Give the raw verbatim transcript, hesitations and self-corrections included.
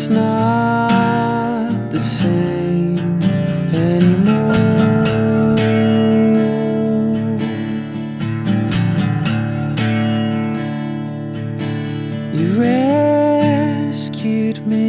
it's not the same anymore. You rescued me